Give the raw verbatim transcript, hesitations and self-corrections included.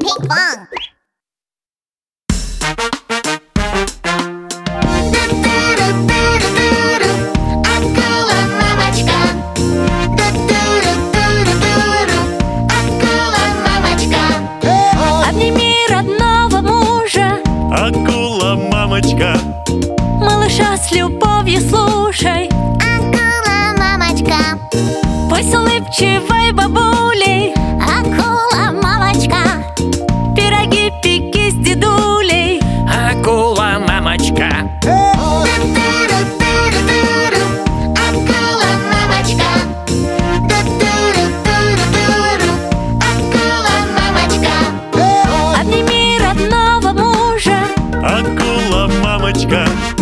Пинг-понг. Акула мамочка. Акула мамочка. Обними родного мужа, Акула мамочка. малыша с любовью слушай. Акула мамочка. Пусть с улыбчивой бабулей Акула мамочка. пироги пеки с дедулей. Акула мамочка. Акула мамочка. Акула мамочка. Обними родного мужа, Акула мамочка.